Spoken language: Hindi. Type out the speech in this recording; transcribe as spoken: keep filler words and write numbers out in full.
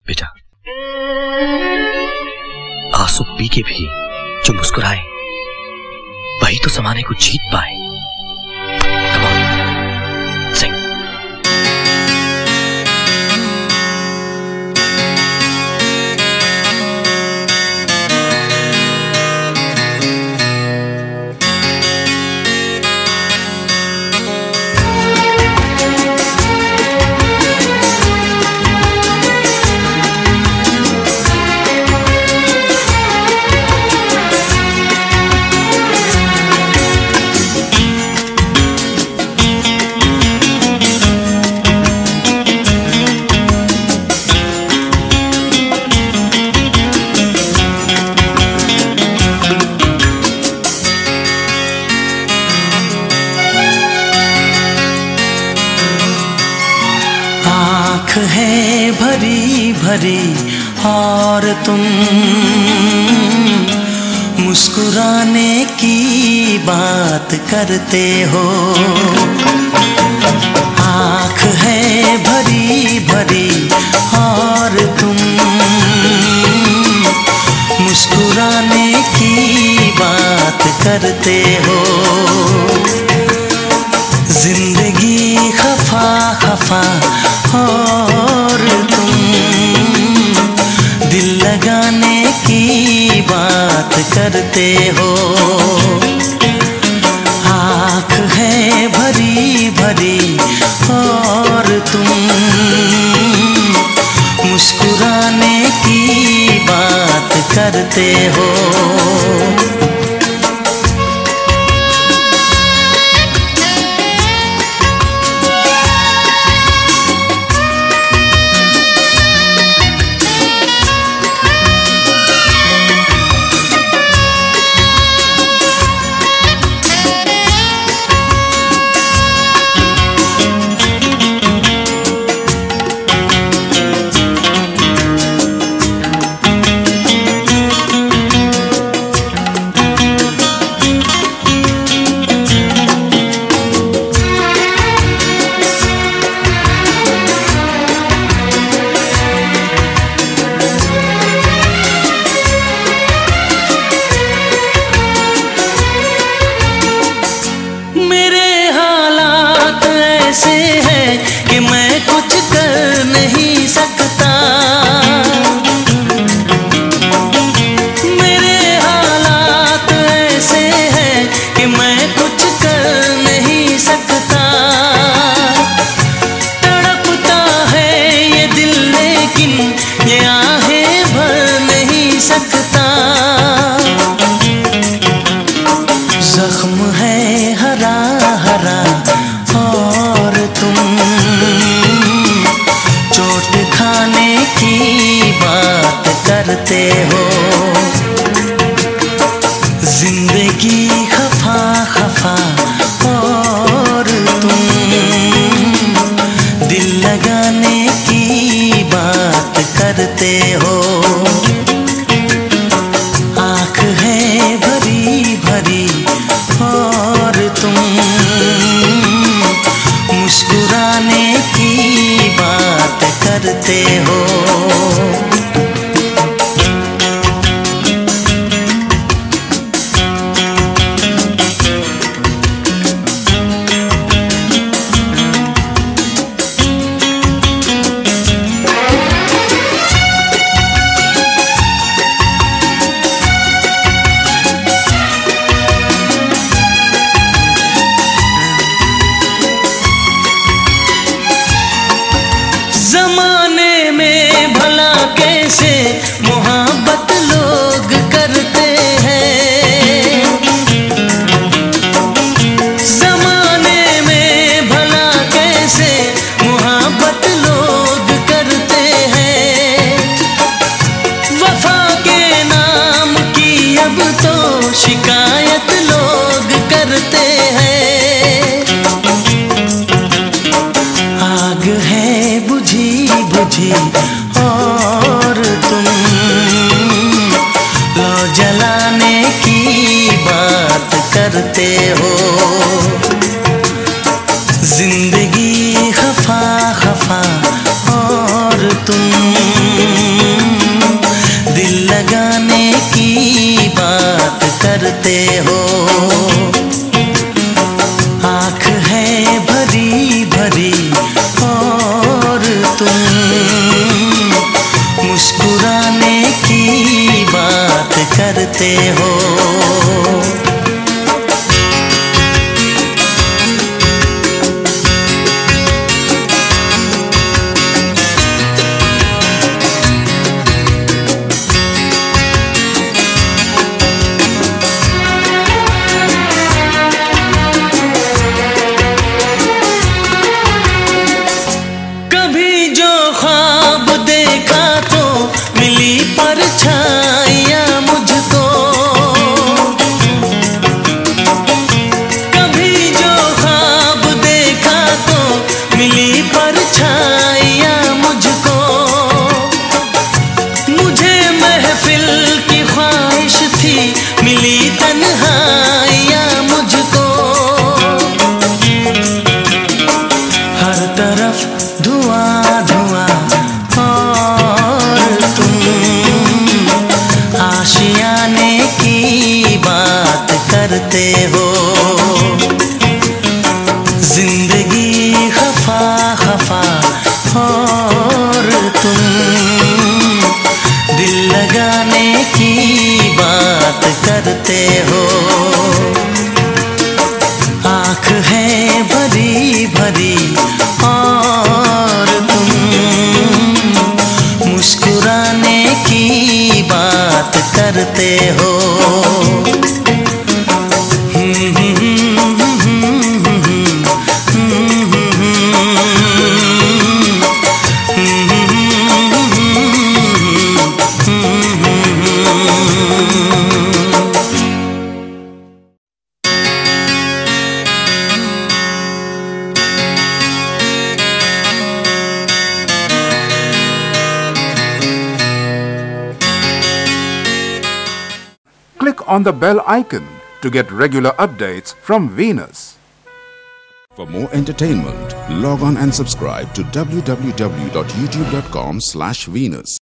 बेटा, आंसू पी के भी जो मुस्कुराए वही तो जमाने को जीत पाए। Come on, sing. है भरी भरी और तुम मुस्कुराने की बात करते हो। आँख है भरी भरी और तुम मुस्कुराने की बात करते हो। जिंदगी खफा खफा और तुम दिल लगाने की बात करते हो। आँख है भरी भरी और तुम मुस्कुराने की बात करते हो। ऐसे है कि मैं कुछ कर नहीं सकता। मेरे हालात ऐसे हैं कि मैं कुछ कर नहीं सकता। तड़पता है ये दिल लेकिन ये आहें भर नहीं सकता। जख्म है हरा हरा और तुम चोट खाने की बात करते हो। जिंदगी खफा खफा और तुम दिल लगाने की बात करते हो। आँख है भरी भरी और तुम मुस्कुराने की बात करते हो। जमाने में भला कैसे मोहब्बत लोग करते हैं। जमाने में भला कैसे मोहब्बत लोग करते हैं। वफा के नाम की अब तो शिकायत लोग करते हैं। आग है बुझी बुझी और तुम लो जलाने की बात करते हो। जिंदगी खफा खफा और तुम जिंदगी खफा खफा और तुम दिल लगाने की बात करते हो। आँख है भरी भरी और तुम मुस्कुराने की बात करते हो। Click on the bell icon to get regular updates from Venus. For more entertainment, log on and subscribe to w w w dot youtube dot com slash Venus.